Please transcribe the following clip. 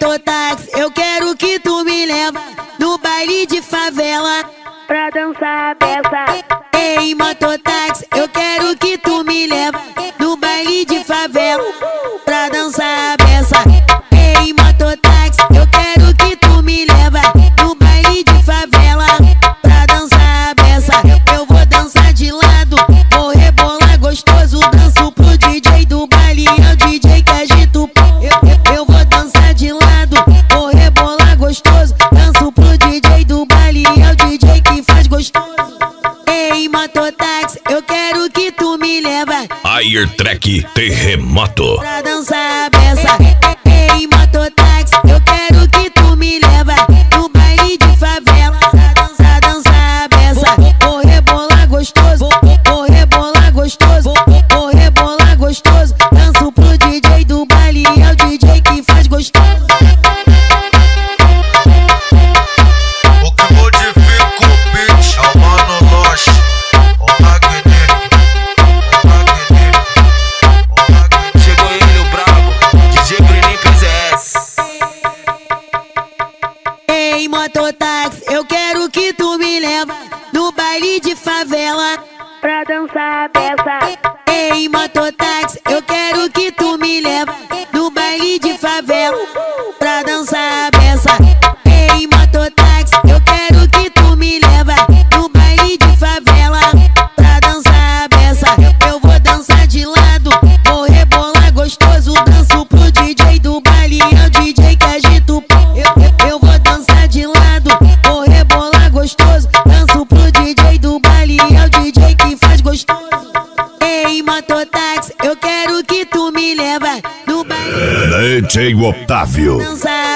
mototáxi, eu quero que tu me leva no baile de favela pra dançar a peça. Ei, mototáxi, eu quero que tu me leva no baile de favela pra dançar a peça. Ei, mototáxi, eu quero que tu me leva no baile de favela pra dançar a peça. Eu vou dançar de lado, vou rebolar gostoso, danço pro DJ do baile, é o DJ que agita o pau. Eu vou dançar de lado, vou rebolar gostoso, danço pro DJ do baile, é o DJ que faz gostoso. Ei, mototáxi, eu quero que tu me leva Airtrack Terremoto pra dançar a peça. Ei, mototáxi, eu quero que tu me leva no baile de favela pra dançar a peça. Vou rebolar gostoso, vou rebolar gostoso, vou rebolar gostoso, danço pro DJ do baile, é o DJ que faz gostoso. O que modifica o beat é o Mano Loche, o magnífico, o magnífico. Chegou ele, o brabo, DJ Bruninho PZS. Ei, mototáxi, eu quero que tu me leva no baile de favela Pra dançar a peça. Ei, mototáxi, eu quero que tu me leva no baile de favela pra dançar a peça. Ei, mototáxi, eu quero que tu me leva no baile de favela pra dançar a peça. Eu vou dançar de lado, vou rebolar gostoso, danço pro DJ do baile, é o DJ que agita o pau. Eu vou dançar de lado, vou rebolar gostoso, danço pro DJ do baile, é o DJ que faz gostoso. Ei, mototáxi, eu quero que tu me leva no baile DJ Otávio dançar